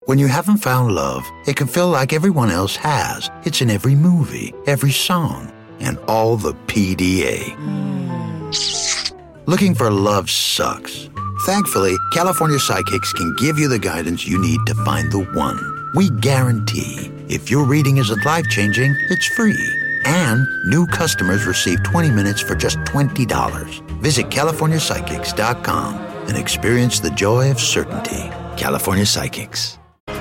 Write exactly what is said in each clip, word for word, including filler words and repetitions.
When you haven't found love, it can feel like everyone else has. It's in every movie, every song, and all the P D A. Mm. Looking for love sucks. Thankfully, California Psychics can give you the guidance you need to find the one. We guarantee if your reading isn't life-changing, it's free. And new customers receive twenty minutes for just twenty dollars. Visit California Psychics dot com and experience the joy of certainty. California Psychics.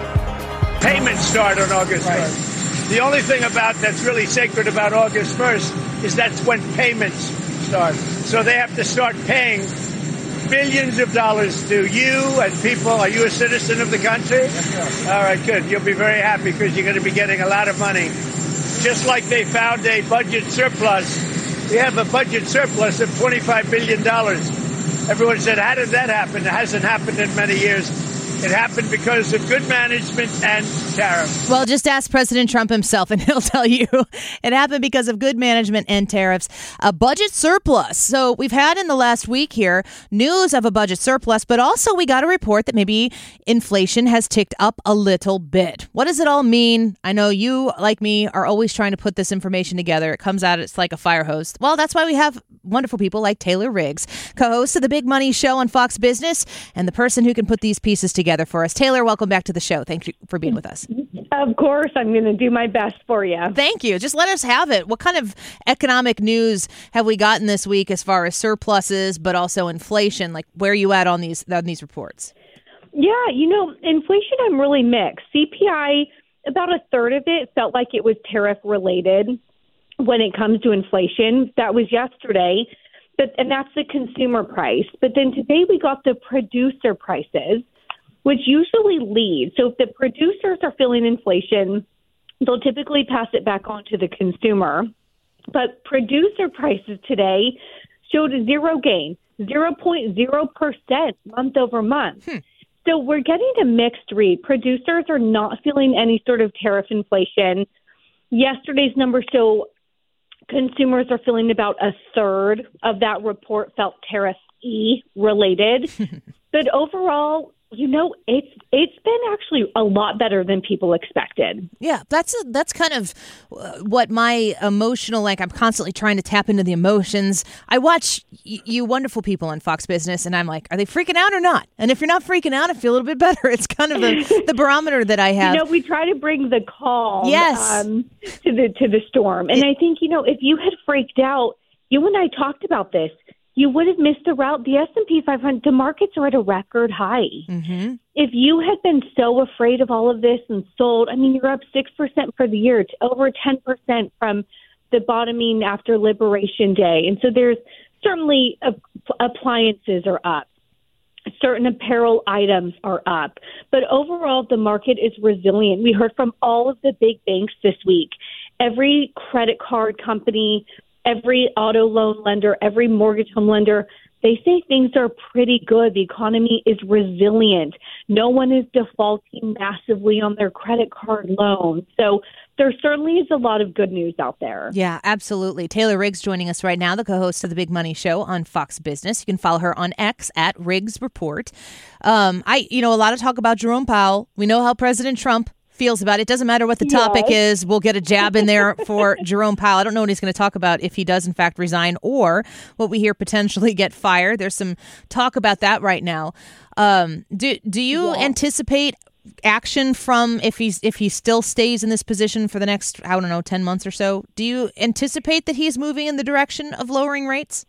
Payments start on August first. The only thing about that's really sacred about August first is that's when payments start. So they have to start paying billions of dollars to you and people. Are you a citizen of the country? Yes, sir. All right, good. You'll be very happy because you're going to be getting a lot of money. Just like they found a budget surplus. We have a budget surplus of twenty-five billion dollars. Everyone said, how did that happen? It hasn't happened in many years. It happened because of good management and tariffs. Well, just ask President Trump himself and he'll tell you it happened because of good management and tariffs. A budget surplus. So we've had in the last week here news of a budget surplus, but also we got a report that maybe inflation has ticked up a little bit. What does it all mean? I know you, like me, are always trying to put this information together. It comes out, it's like a fire hose. Well, that's why we have wonderful people like Taylor Riggs, co-host of the Big Money Show on Fox Business, and the person who can put these pieces together for us. Taylor, welcome back to the show. Thank you for being with us. Of course, I'm going to do my best for you. Thank you. Just let us have it. What kind of economic news have we gotten this week as far as surpluses, but also inflation? Like, where are you at on these on these reports? Yeah, you know, inflation, I'm really mixed. C P I, about a third of it felt like it was tariff related when it comes to inflation. That was yesterday. But, and that's the consumer price. But then today we got the producer prices, which usually lead. So if the producers are feeling inflation, they'll typically pass it back on to the consumer. But producer prices today showed a zero gain, zero point zero percent month over month. Hmm. So we're getting a mixed read. Producers are not feeling any sort of tariff inflation. Yesterday's numbers show consumers are feeling about a third of that report felt tariff-y related. But overall, you know, it's it's been actually a lot better than people expected. Yeah, that's a, that's kind of what my emotional, like I'm constantly trying to tap into the emotions. I watch y- you wonderful people on Fox Business, and I'm like, are they freaking out or not? And if you're not freaking out, I feel a little bit better. It's kind of the, the barometer that I have. You know, we try to bring the calm yes. um, to the to the storm. And it, I think, you know, if you had freaked out, you and I talked about this, you would have missed the route. The S and P five hundred, the markets are at a record high. Mm-hmm. If you had been so afraid of all of this and sold, I mean, you're up six percent for the year, to over ten percent from the bottoming after Liberation Day. And so there's certainly uh, appliances are up. Certain apparel items are up. But overall, the market is resilient. We heard from all of the big banks this week. Every credit card company, every auto loan lender, every mortgage home lender, they say things are pretty good. The economy is resilient. No one is defaulting massively on their credit card loan. So there certainly is a lot of good news out there. Yeah, absolutely. Taylor Riggs joining us right now, the co-host of the Big Money Show on Fox Business. You can follow her on X at Riggs Report. Um, I, you know, a lot of talk about Jerome Powell. We know how President Trump feels about it. Doesn't matter what the topic yes. is. We'll get a jab in there for Jerome Powell. I don't know what he's going to talk about if he does, in fact, resign or what we hear potentially get fired. There's some talk about that right now. Um, do do you yeah. anticipate action from if he's if he still stays in this position for the next, I don't know, ten months or so? Do you anticipate that he's moving in the direction of lowering rates?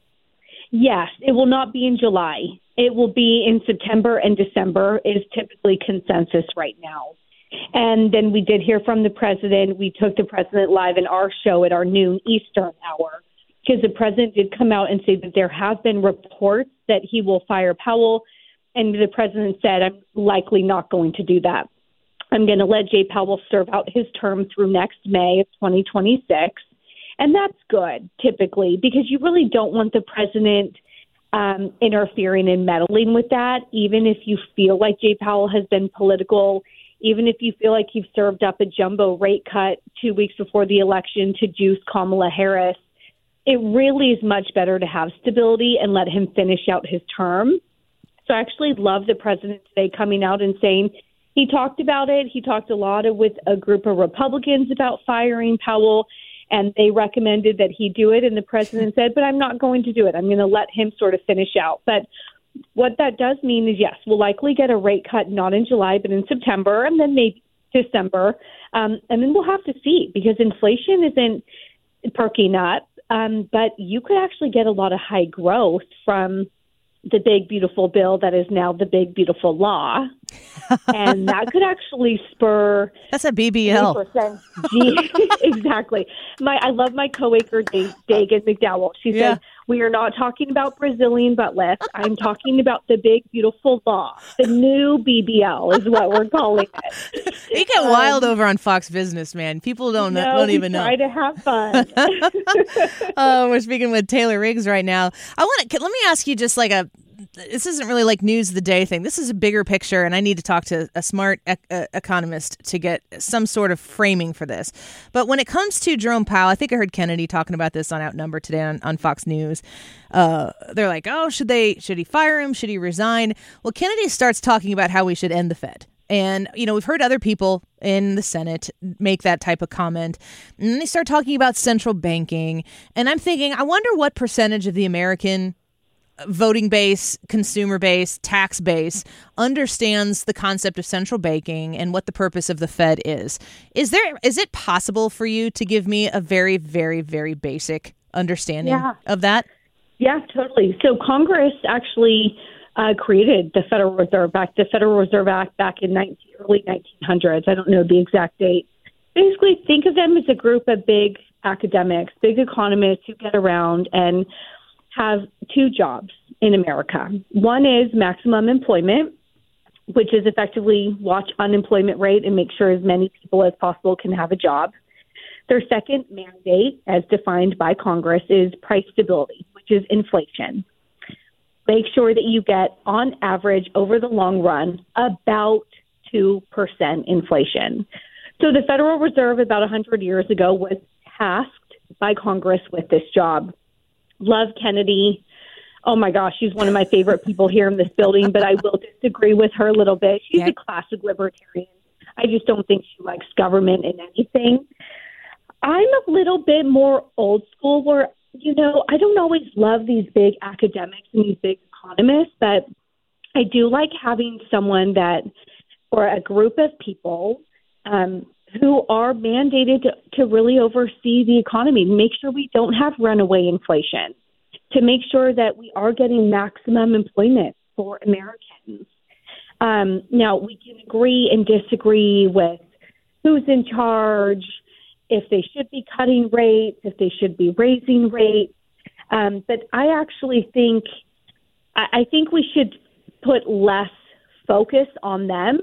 Yes, it will not be in July. It will be in September and December is typically consensus right now. And then we did hear from the president. We took the president live in our show at our noon Eastern hour because the president did come out and say that there have been reports that he will fire Powell. And the president said, I'm likely not going to do that. I'm going to let Jay Powell serve out his term through next May of twenty twenty-six. And that's good, typically, because you really don't want the president um, interfering and meddling with that, even if you feel like Jay Powell has been political. Even if you feel like you've served up a jumbo rate cut two weeks before the election to juice Kamala Harris, it really is much better to have stability and let him finish out his term. So I actually love the president today coming out and saying he talked about it. He talked a lot with a group of Republicans about firing Powell, and they recommended that he do it. And the president said, but I'm not going to do it. I'm going to let him sort of finish out. But what that does mean is, yes, we'll likely get a rate cut, not in July, but in September, and then maybe December. Um, and then we'll have to see, because inflation isn't perking up. Um, but you could actually get a lot of high growth from the big, beautiful bill that is now the big, beautiful law. And that could actually spur... That's a B B L. G- exactly. My I love my co-worker, Dagan McDowell. She yeah. says, we are not talking about Brazilian butt lift. I'm talking about the big, beautiful law. The new B B L is what we're calling it. You get um, wild over on Fox Business, man. People don't, no, don't even we know. try to have fun. uh, we're speaking with Taylor Riggs right now. I want to let me ask you just like a this isn't really like news of the day thing. This is a bigger picture, and I need to talk to a smart ec- uh, economist to get some sort of framing for this. But when it comes to Jerome Powell, I think I heard Kennedy talking about this on Outnumbered today on, on Fox News. Uh, they're like, oh, should they? Should he fire him? Should he resign? Well, Kennedy starts talking about how we should end the Fed. And, you know, we've heard other people in the Senate make that type of comment. And then they start talking about central banking. And I'm thinking, I wonder what percentage of the American voting base, consumer base, tax base understands the concept of central banking and what the purpose of the Fed is. Is there is it possible for you to give me a very, very, very basic understanding yeah. of that? Yeah, totally. So Congress actually uh, created the Federal Reserve Act, the Federal Reserve Act back in nineteen, early nineteen hundreds. I don't know the exact date. Basically, think of them as a group of big academics, big economists who get around and have two jobs in America. One is maximum employment, which is effectively watch unemployment rate and make sure as many people as possible can have a job. Their second mandate, as defined by Congress, is price stability, which is inflation. Make sure that you get, on average, over the long run, about two percent inflation. So the Federal Reserve about one hundred years ago was tasked by Congress with this job. Love Kennedy. Oh, my gosh, she's one of my favorite people here in this building, but I will disagree with her a little bit. She's okay. a classic libertarian. I just don't think she likes government in anything. I'm a little bit more old school where, you know, I don't always love these big academics and these big economists, but I do like having someone that, or a group of people um, who are mandated to, to really oversee the economy, make sure we don't have runaway inflation, to make sure that we are getting maximum employment for Americans. Um, now, we can agree and disagree with who's in charge, if they should be cutting rates, if they should be raising rates. Um, but I actually think, I, I think we should put less focus on them.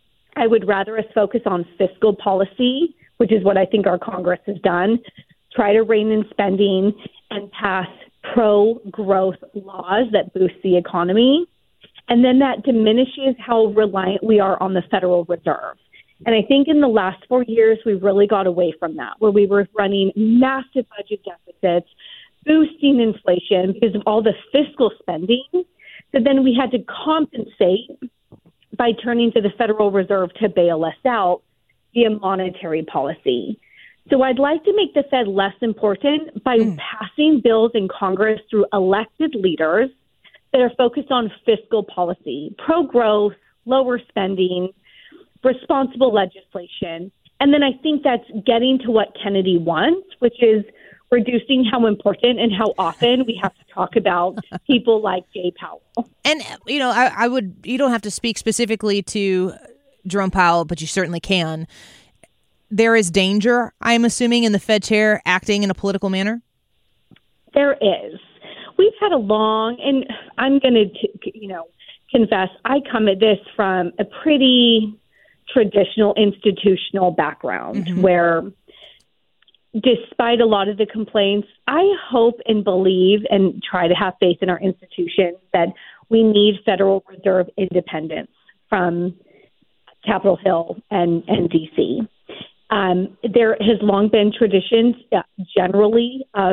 I would rather us focus on fiscal policy, which is what I think our Congress has done, try to rein in spending and pass pro-growth laws that boost the economy. And then that diminishes how reliant we are on the Federal Reserve. And I think in the last four years, we really got away from that, where we were running massive budget deficits, boosting inflation because of all the fiscal spending. So then we had to compensate by turning to the Federal Reserve to bail us out via monetary policy. So I'd like to make the Fed less important by mm. passing bills in Congress through elected leaders that are focused on fiscal policy, pro-growth, lower spending, responsible legislation. And then I think that's getting to what Kennedy wants, which is reducing how important and how often we have to talk about people like Jay Powell. And, you know, I, I would, you don't have to speak specifically to Jerome Powell, but you certainly can. There is danger, I'm assuming, in the Fed chair acting in a political manner? There is. We've had a long, and I'm going to, you know, confess, I come at this from a pretty traditional institutional background mm-hmm. where despite a lot of the complaints, I hope and believe and try to have faith in our institutions that we need Federal Reserve independence from Capitol Hill and, and D C. Um, there has long been traditions uh, generally of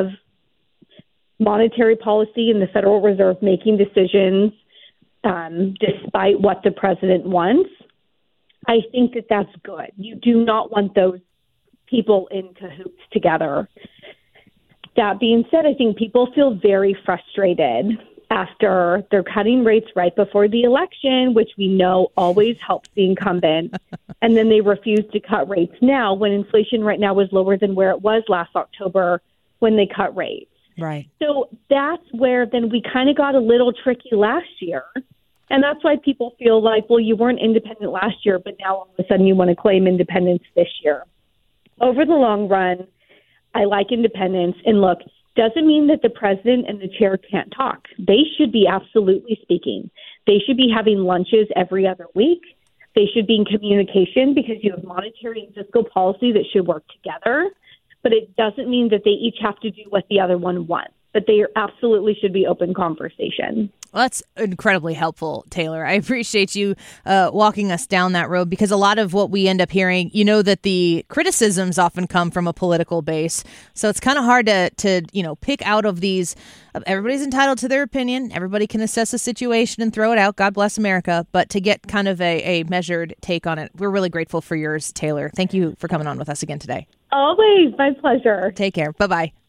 monetary policy and the Federal Reserve making decisions um, despite what the president wants. I think that that's good. You do not want those people in cahoots together. That being said, I think people feel very frustrated after they're cutting rates right before the election, which we know always helps the incumbent, and then they refuse to cut rates now when inflation right now is lower than where it was last October when they cut rates. Right. So that's where then we kind of got a little tricky last year. And that's why people feel like, well, you weren't independent last year, but now all of a sudden you want to claim independence this year. Over the long run, I like independence. And look, doesn't mean that the president and the chair can't talk. They should be absolutely speaking. They should be having lunches every other week. They should be in communication because you have monetary and fiscal policy that should work together. But it doesn't mean that they each have to do what the other one wants. But they absolutely should be open conversation. Well, that's incredibly helpful, Taylor. I appreciate you uh, walking us down that road, because a lot of what we end up hearing, you know, that the criticisms often come from a political base. So it's kind of hard to, to, you know, pick out of these. Everybody's entitled to their opinion. Everybody can assess a situation and throw it out. God bless America. But to get kind of a, a measured take on it, we're really grateful for yours, Taylor. Thank you for coming on with us again today. Always. My pleasure. Take care. Bye-bye.